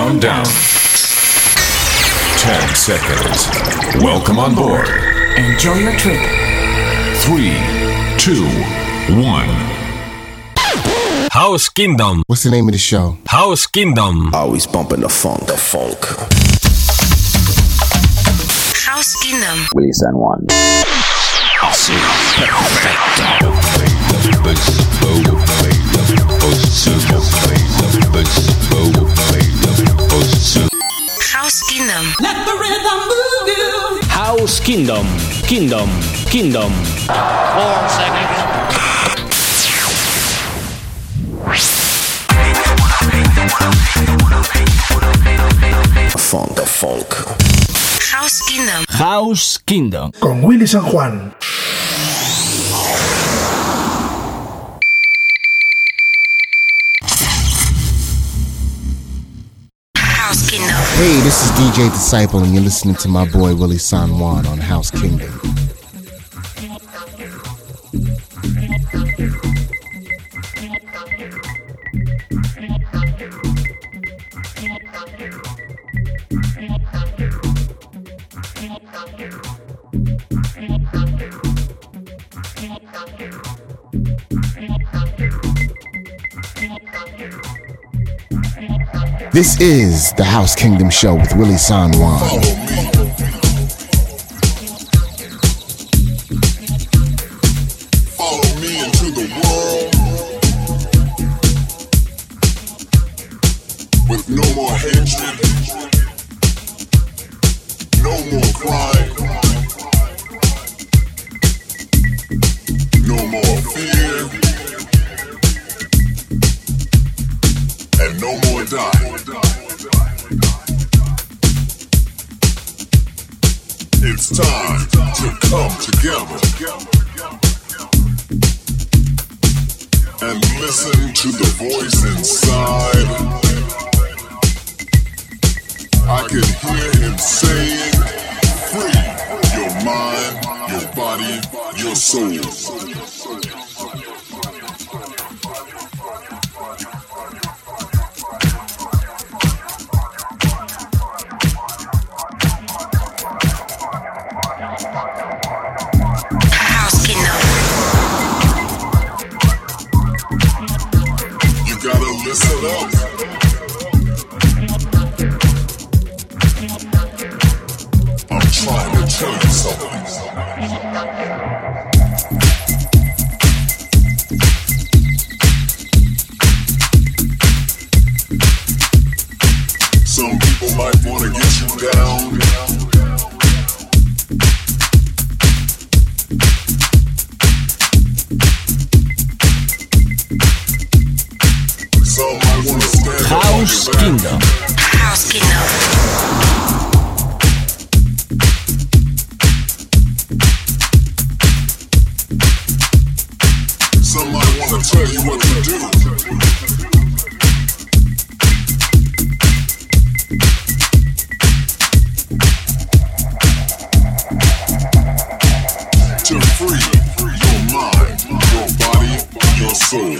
Countdown. 10 seconds. Welcome on board. Enjoy your trip. 3, 2, 1. House Kingdom. What's the name of the show? House Kingdom. Always bumping the funk. House Kingdom. Willie San Juan. House Kingdom. Let the rhythm move you. House Kingdom. 4 seconds. Funk. House Kingdom. House Kingdom. Con Willie San Juan. House Kingdom. Hey, this is DJ Disciple, and you're listening to my boy Willie San Juan on House Kingdom. This is the House Kingdom Show with Willie San Juan. Follow me into the world with no more hatred, no more crime, no more fear, and no more dying. It's time to come together and listen to the voice inside. I can hear him saying, free your mind, your body, your soul. House Kingdom. You gotta listen up. I'm trying to tell you something. Some people might wanna get you down. Some might wanna stand up on House your back. Kingdom. House Kingdom. Some might wanna tell you what to do. To free your mind, your body, your soul.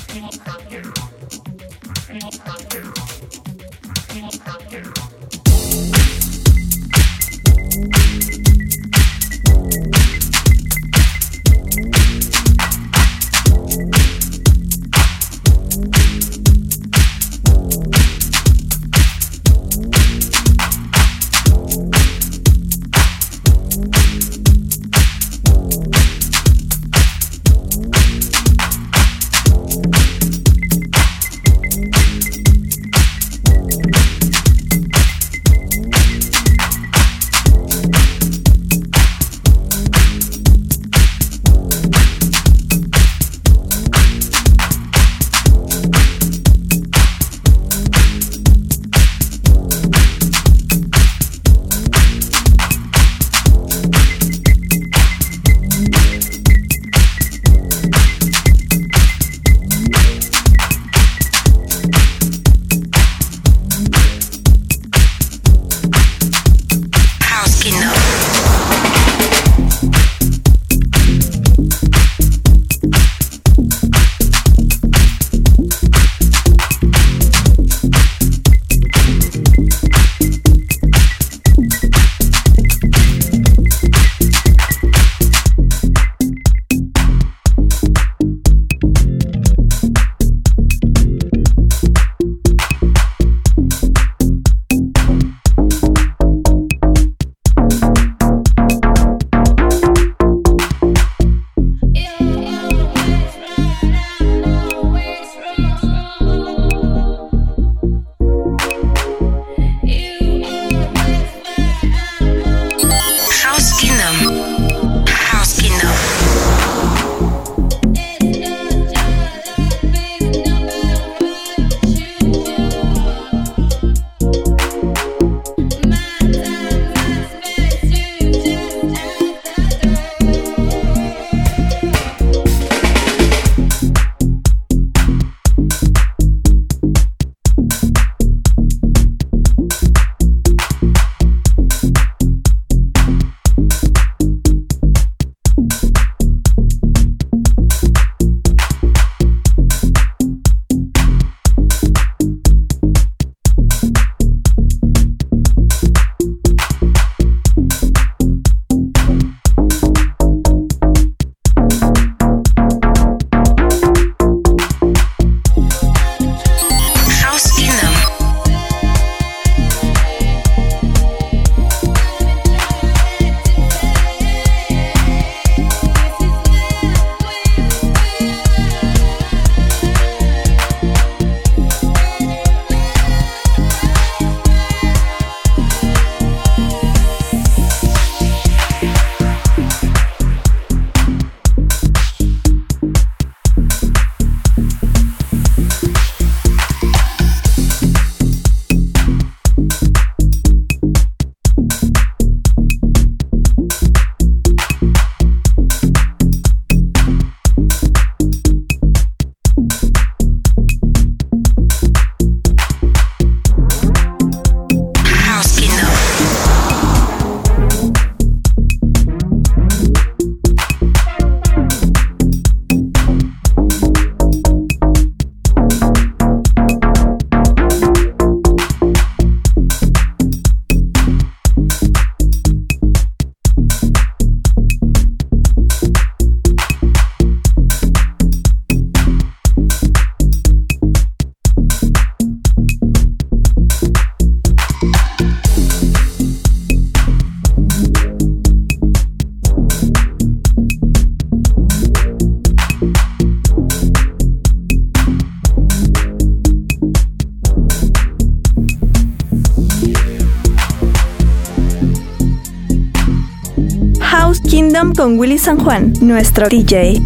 House Kingdom con Willy San Juan, nuestro DJ.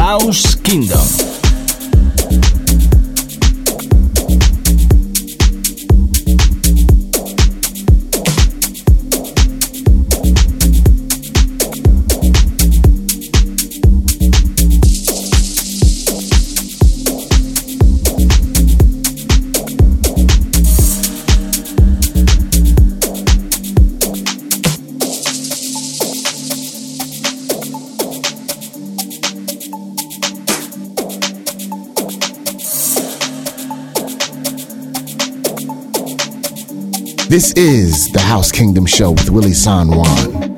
House Kingdom. This is the House Kingdom Show with Willie San Juan.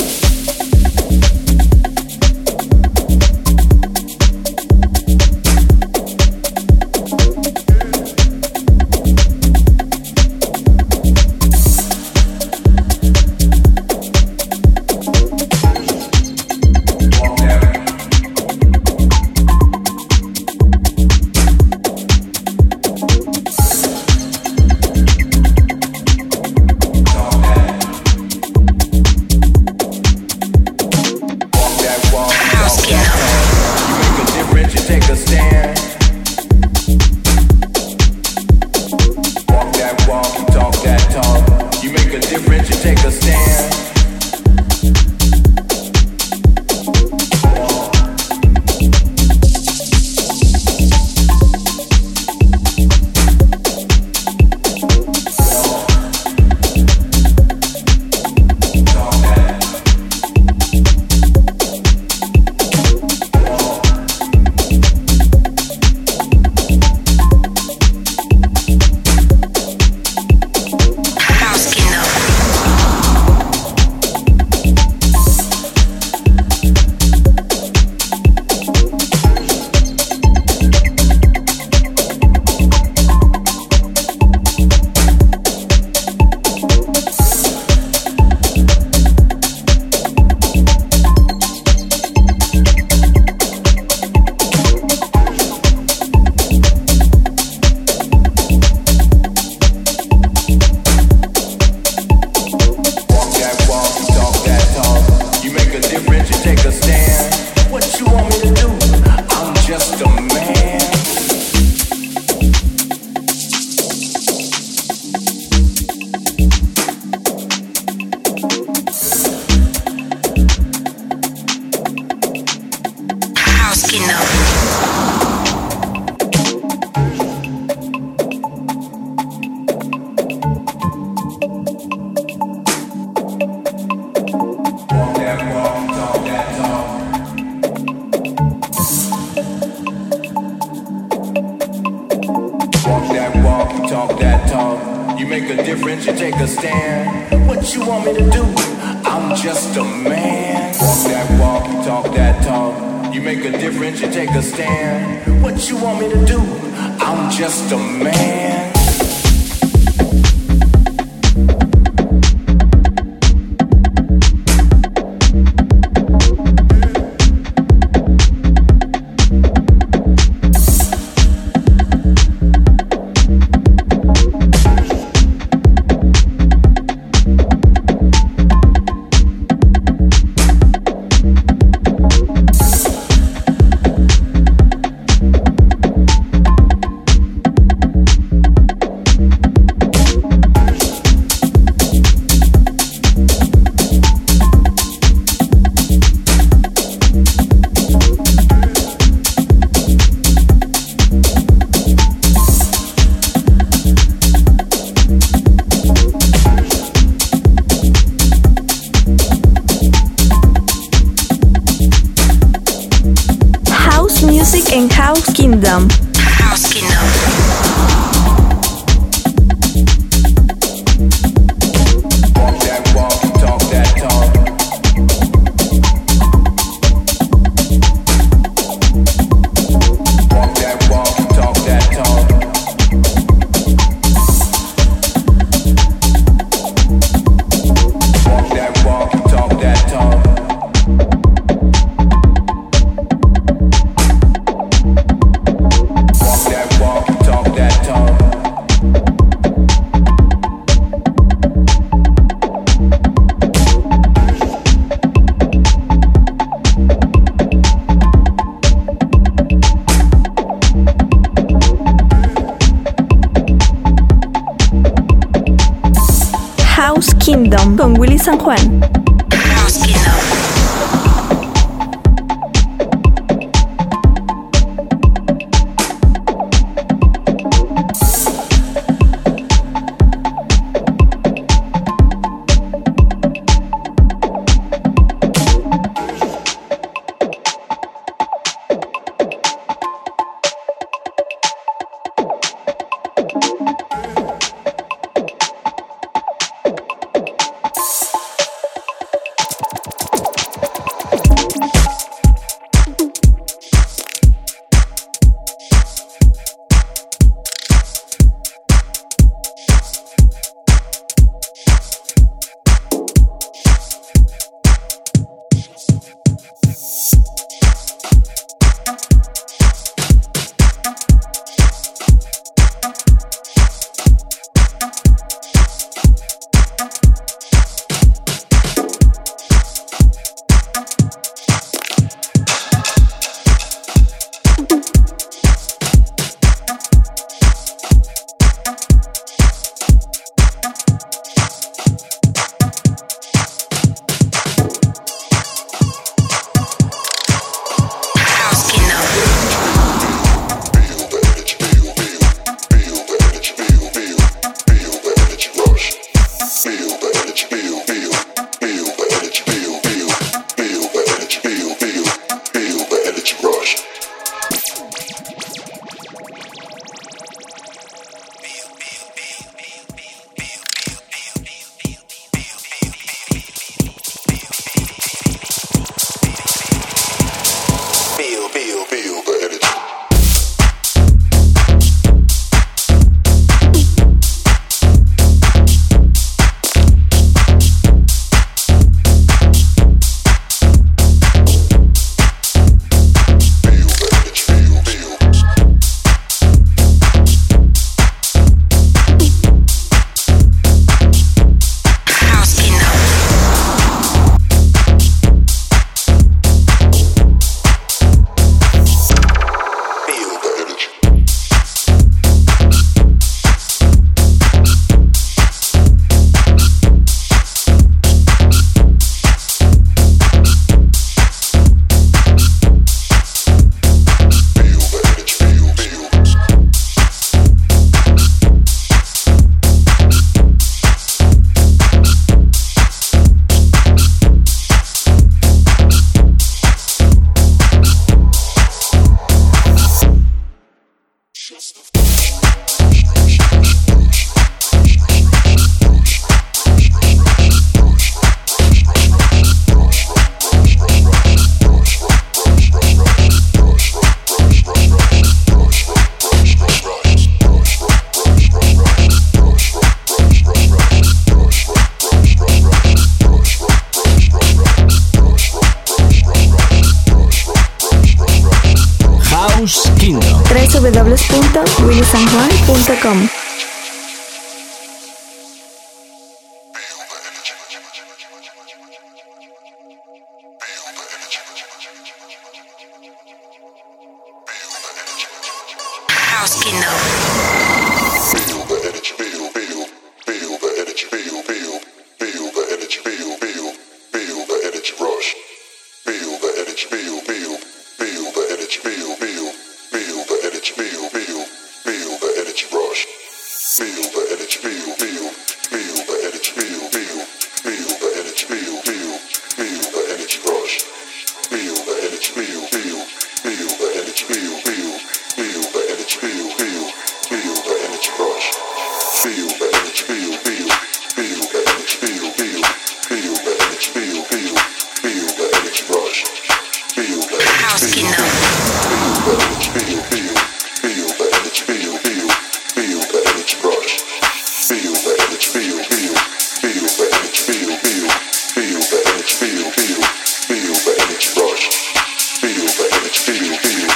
En House Kingdom. House Kingdom. Walk that walk, talk that talk. Walk that walk, talk that talk. Walk that walk, talk that talk. House Kingdom con Willy San Juan. House Kingdom. www.willysanjuan.com. House Kingdom.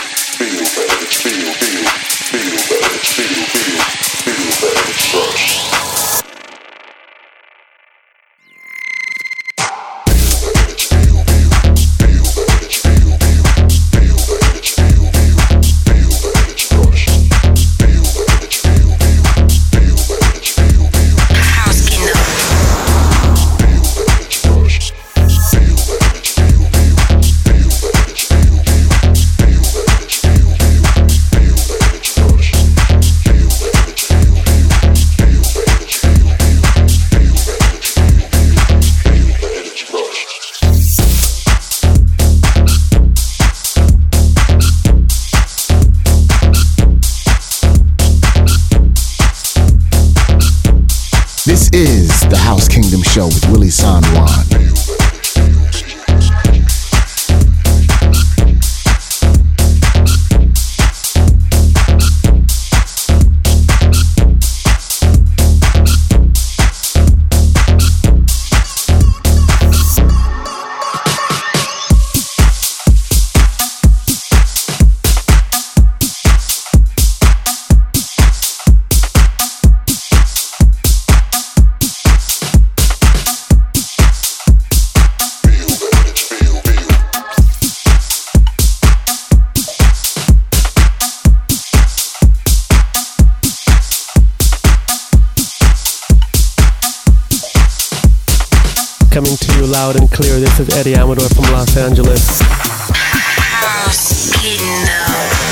Feel the energy rush. is the House Kingdom Show with Willie San Juan. Coming to you loud and clear, this is Eddie Amador from Los Angeles. House Kingdom.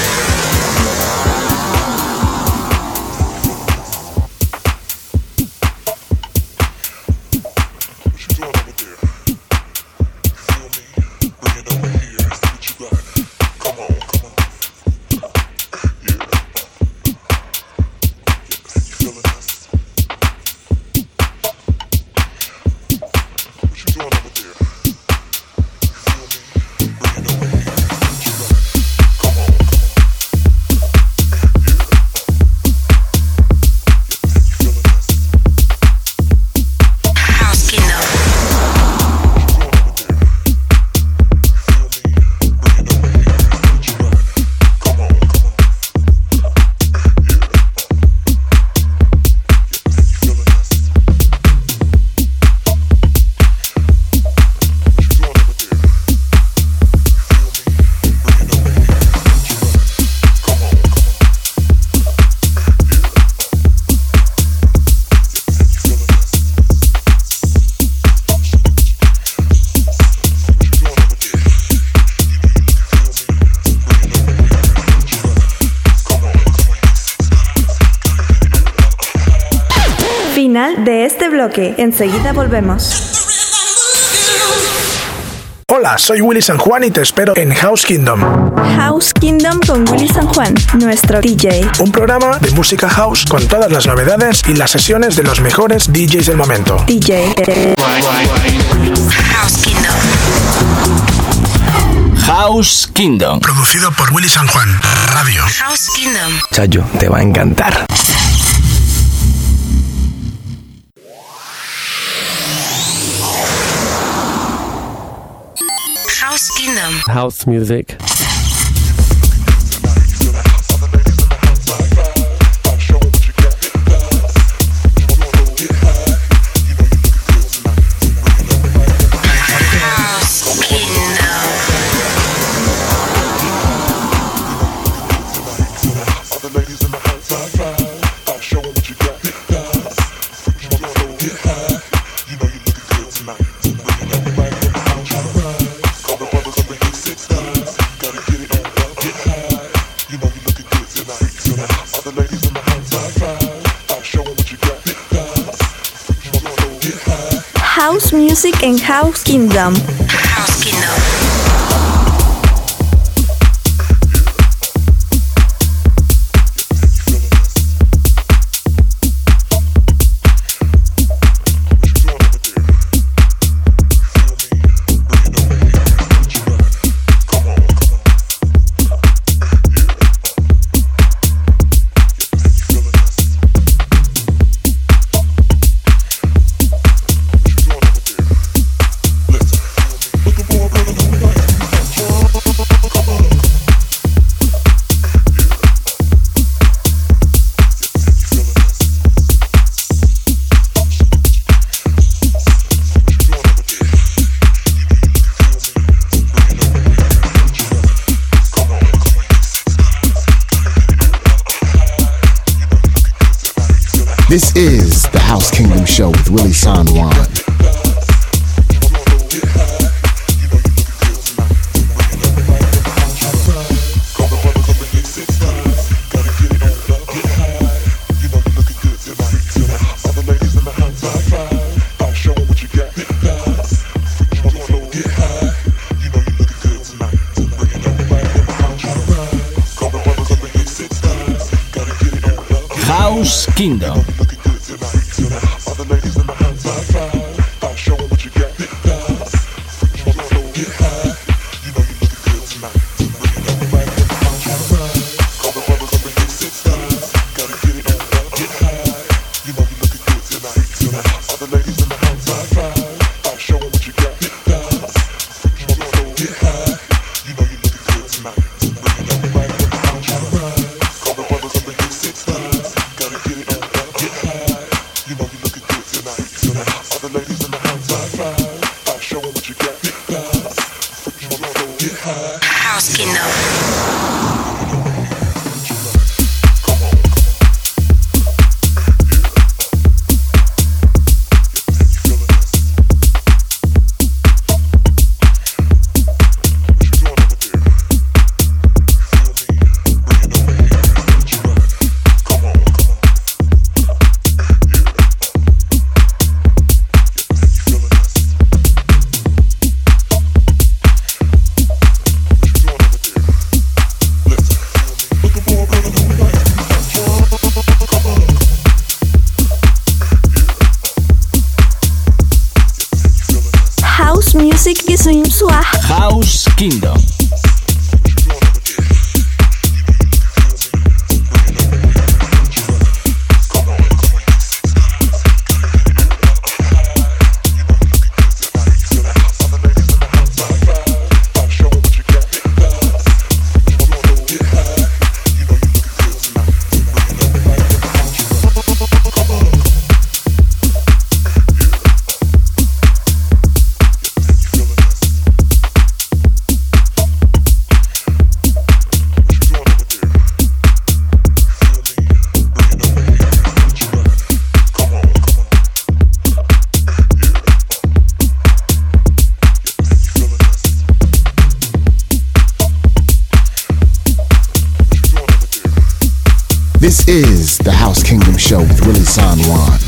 Final de este bloque. Enseguida volvemos. Hola, soy Willy San Juan y te espero en House Kingdom. House Kingdom con Willy San Juan, nuestro DJ. Un programa de música house con todas las novedades y las sesiones de los mejores DJs del momento. DJ. House Kingdom. House Kingdom. Producido por Willy San Juan. Radio. House Kingdom. Chayo, te va a encantar. House Kingdom. House music. House music en House Kingdom. House Kingdom. This is the House Kingdom Show with Willie San Juan. House Kingdom. Music בזויים סואח. House Kingdom. This is the House Kingdom Show with Willie San Juan.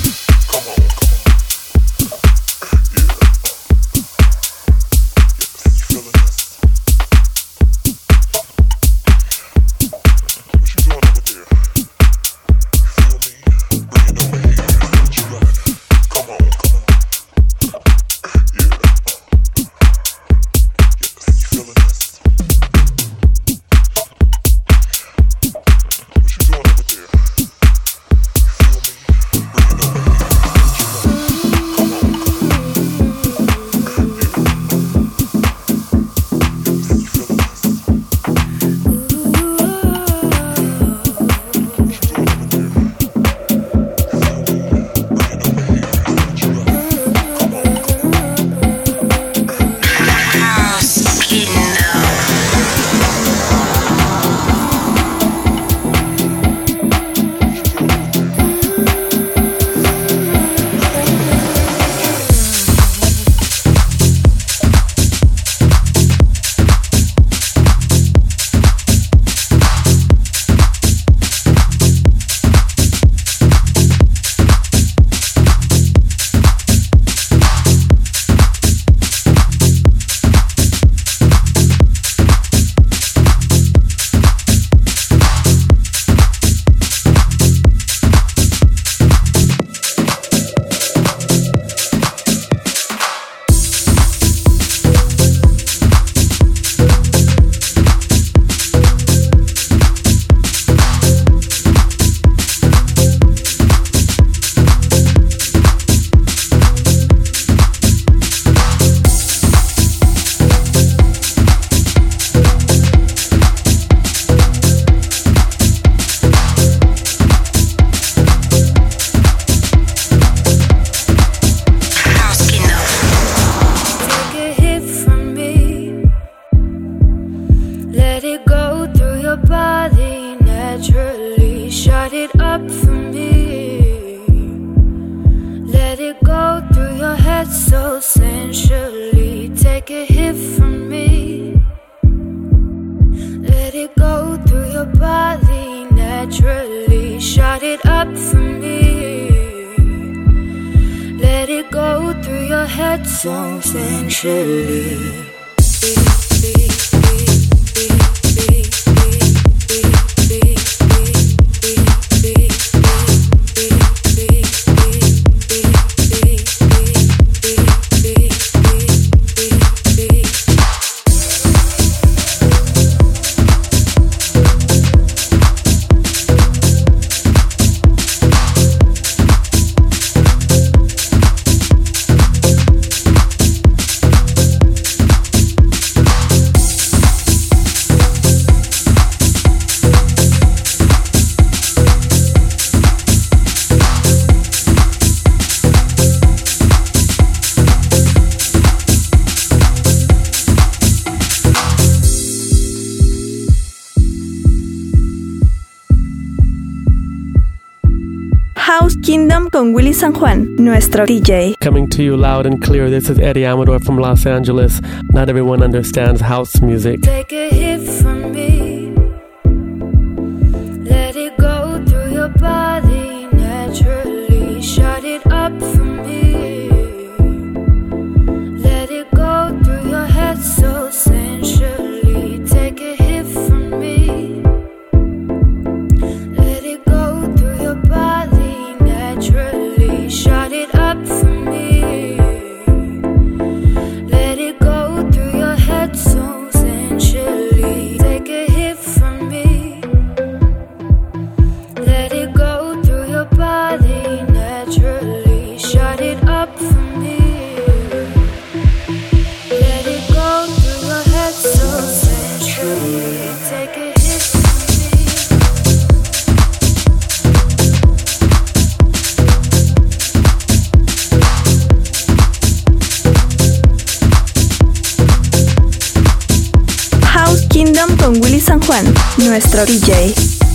House Kingdom con Willy San Juan, nuestro DJ. Coming to you loud and clear, this is Eddie Amador from Los Angeles. Not everyone understands house music. Take a hit from me. Let it go through your body naturally. Shut it up for me. Let it go through your head so sensually. Take a hit from me. Let it go through your body naturally. Shut it up for me. Let it go through your head so sensually. Take a hit from me. Let it go through your body naturally. Shut it up for me. Let it go through your head so sensually. Take a hit from me. House Kingdom con Willy San Juan, nuestro DJ.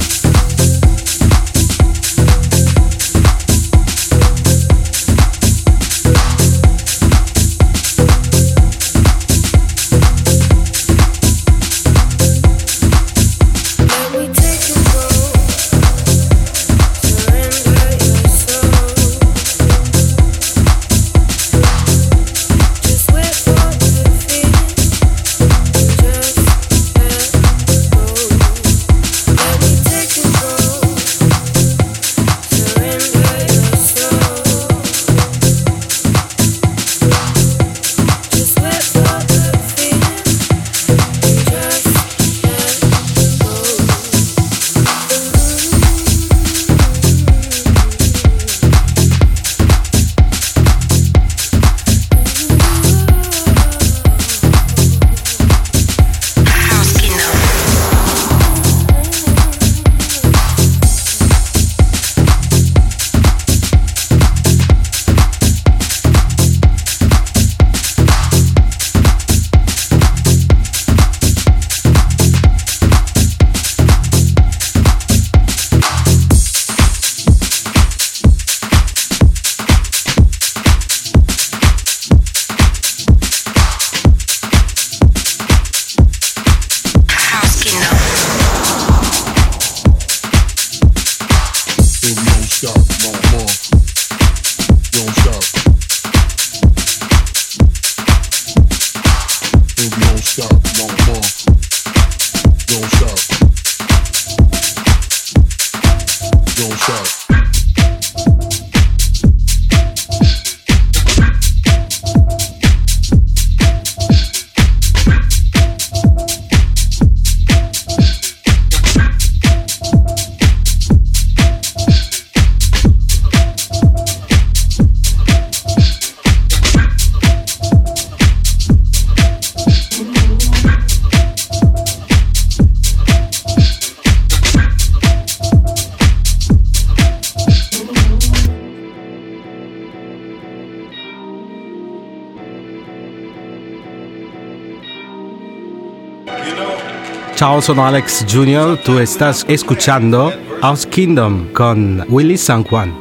Ciao, sono Alex Jr. Tú estás escuchando House Kingdom con Willy San Juan.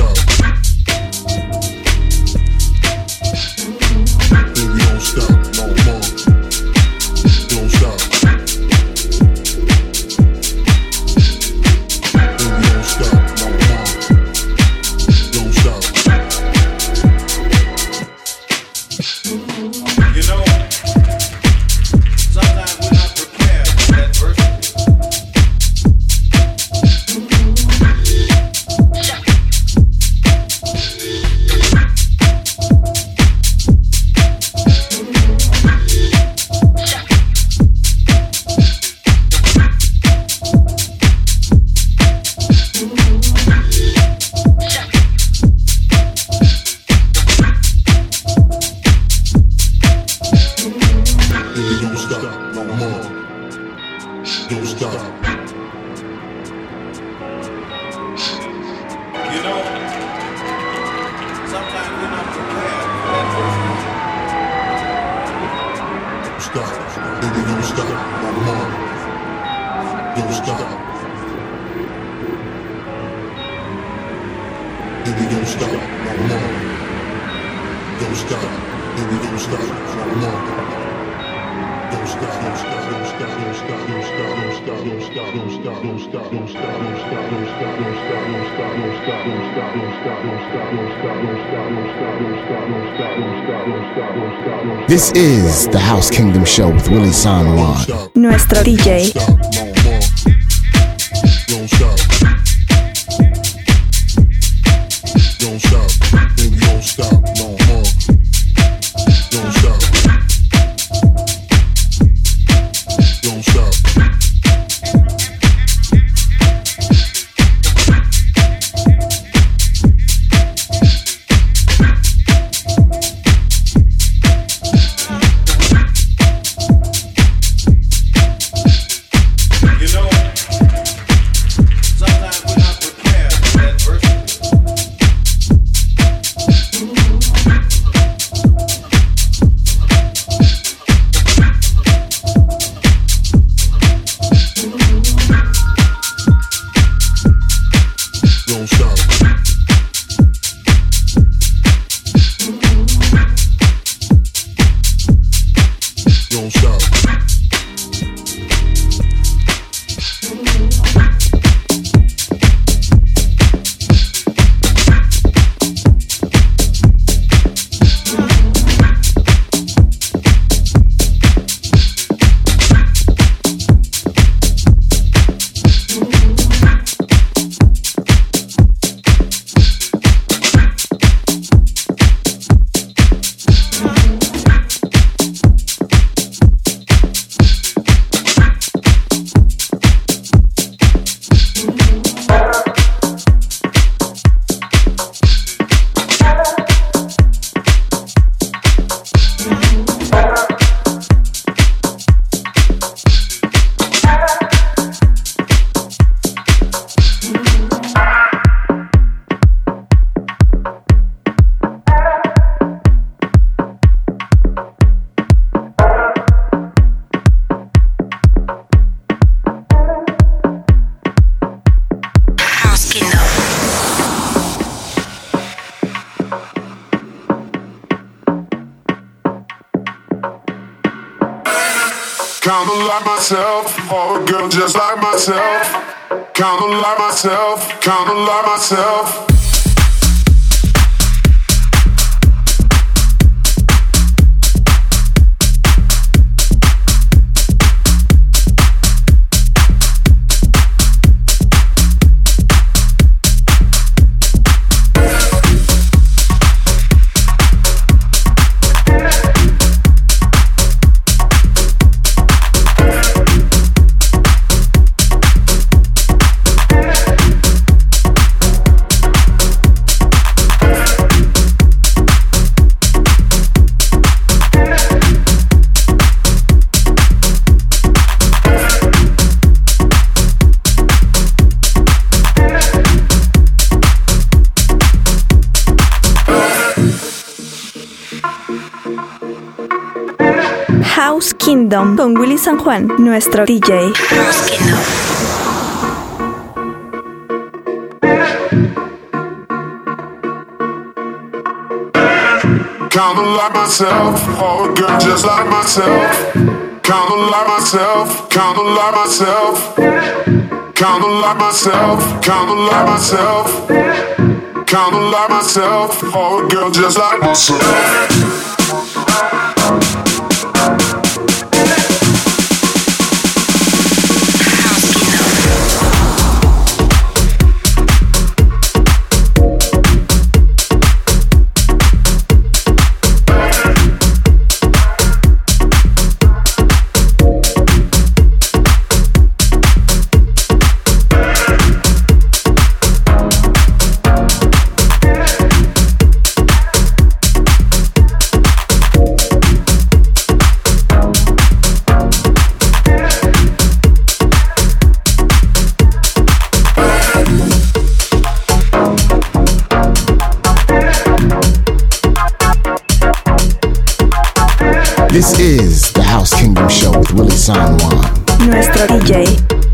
This is the House Kingdom Show with Willie San Juan. Nuestro DJ. Don't stop. Don't stop. Baby, don't stop no more. Don't stop. Don't stop. Kinda like myself, or a girl just like myself. Kinda like myself, kinda like myself. House Kingdom con Willie San Juan, nuestro DJ. House Kingdom. kinda like myself. Oh, a girl just like myself. Kinda like myself, kinda like myself. Kinda like myself, kinda like myself. Kinda like myself. Oh, a girl just like myself. This is the House Kingdom Show with Willie San Juan. Nuestro DJ.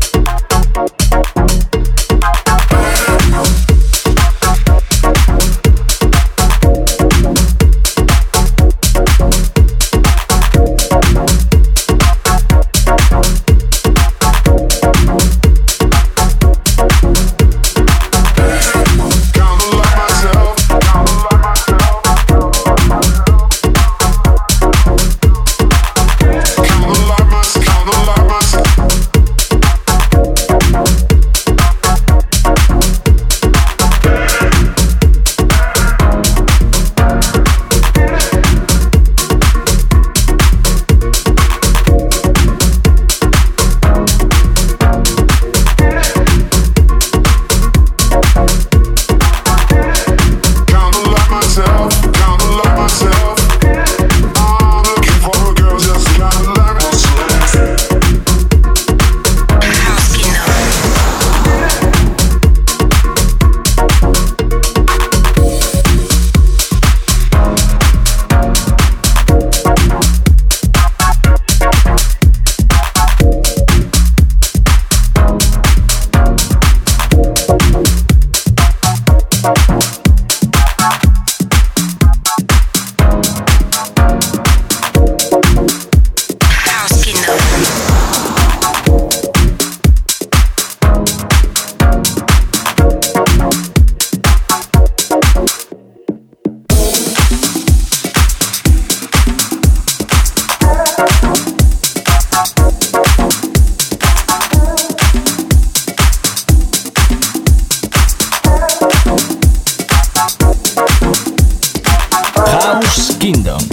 Kingdom.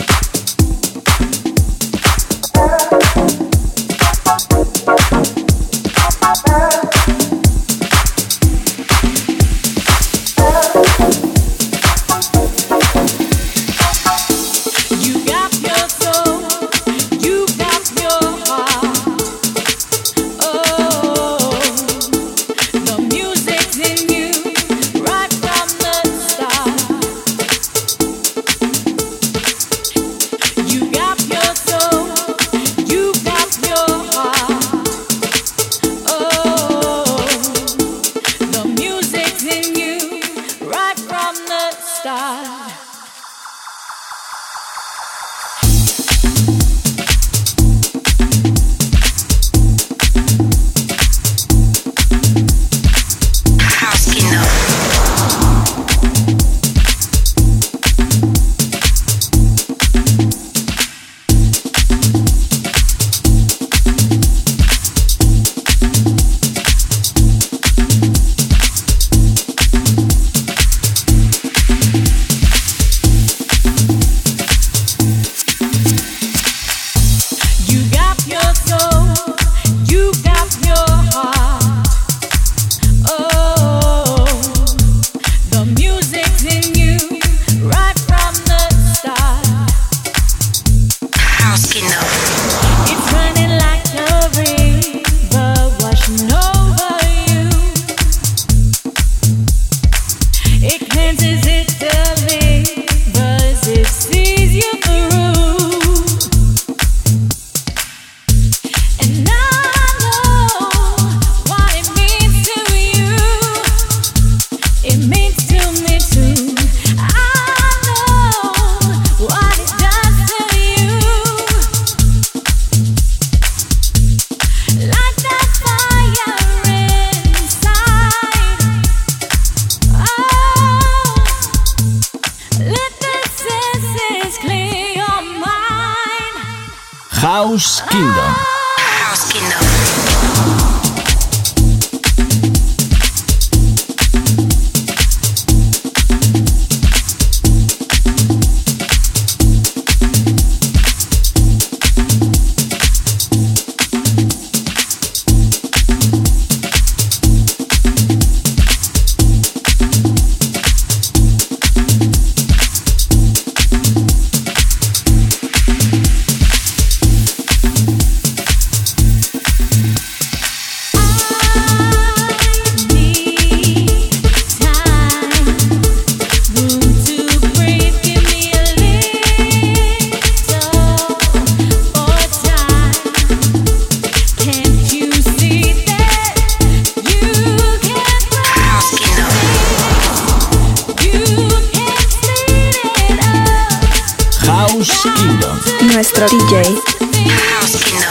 It means to me too. I know House Kingdom. House Kingdom. Nuestro DJ. House Kingdom.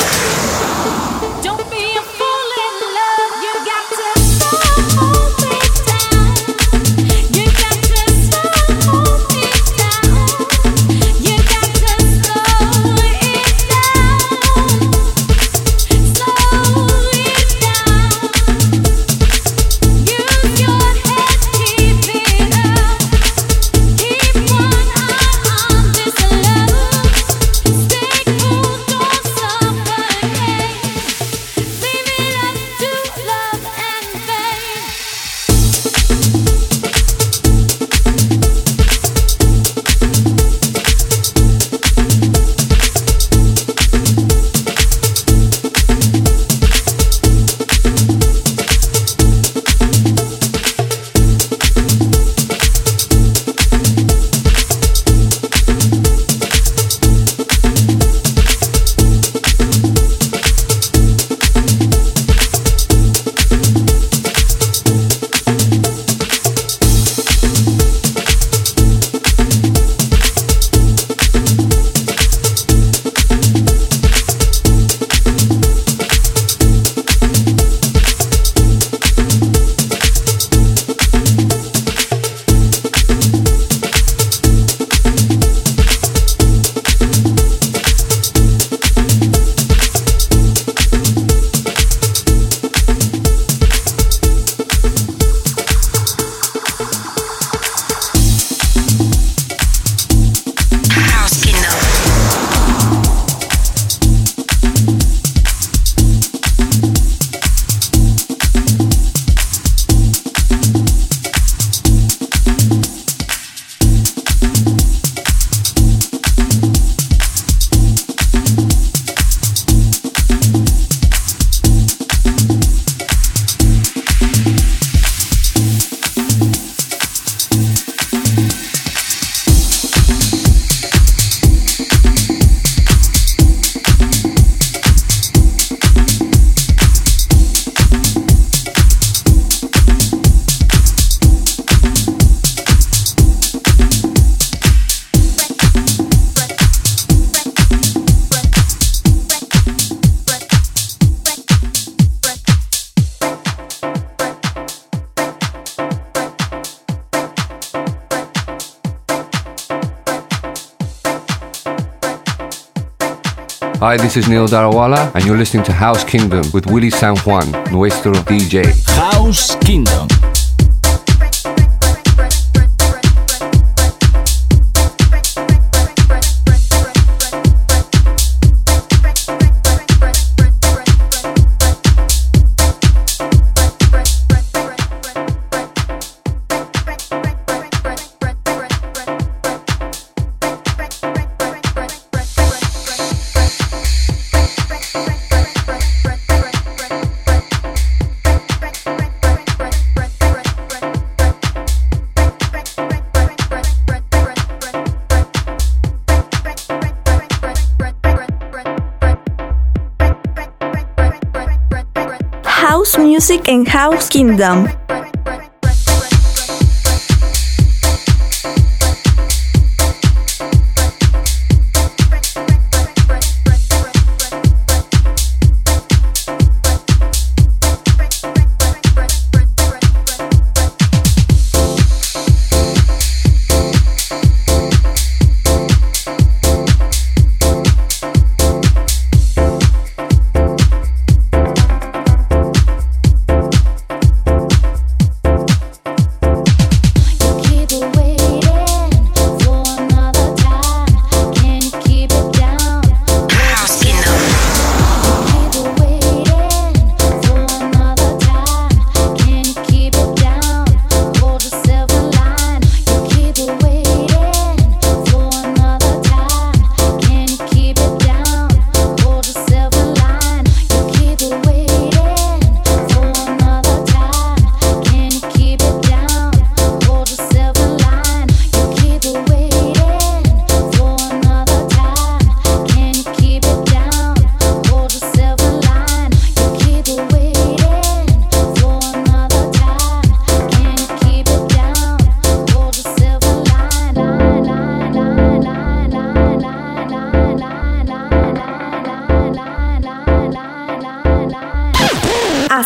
Hi, this is Neil Darawala, and you're listening to House Kingdom with Willy San Juan, nuestro DJ. House Kingdom. House Music and House Kingdom.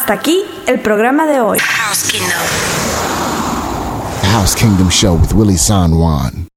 Hasta aquí el programa de hoy. House Kingdom. The House Kingdom Show with Willie San Juan.